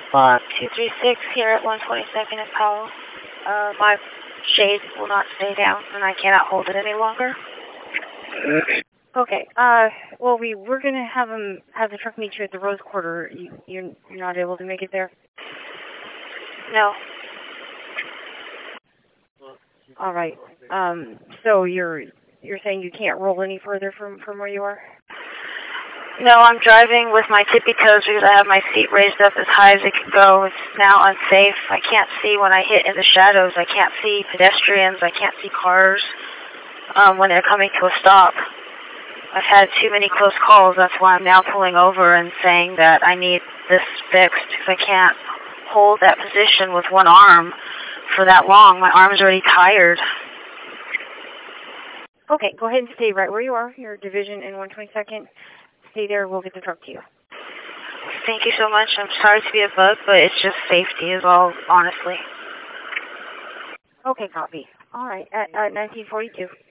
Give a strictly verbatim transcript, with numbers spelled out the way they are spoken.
Five. two three six here at one twenty-second and Powell. Uh, my shade will not stay down, and I cannot hold it any longer. Okay, uh, well, we were going to have him, have the truck meet you at the Rose Quarter. You, you're, you're not able to make it there? No. All right. Um, so you're, you're saying you can't roll any further from, from where you are? No, I'm driving with my tippy toes because I have my seat raised up as high as it can go. It's now unsafe. I can't see when I hit in the shadows. I can't see pedestrians. I can't see cars um, when they're coming to a stop. I've had too many close calls. That's why I'm now pulling over and saying that I need this fixed because I can't hold that position with one arm for that long. My arm's already tired. Okay, go ahead and stay right where you are. Your division in one twenty-second. Stay there. We'll get the truck to you. Thank you so much. I'm sorry to be a bug, but it's just safety is all, honestly. Okay, copy. All right, at, at nineteen forty-two.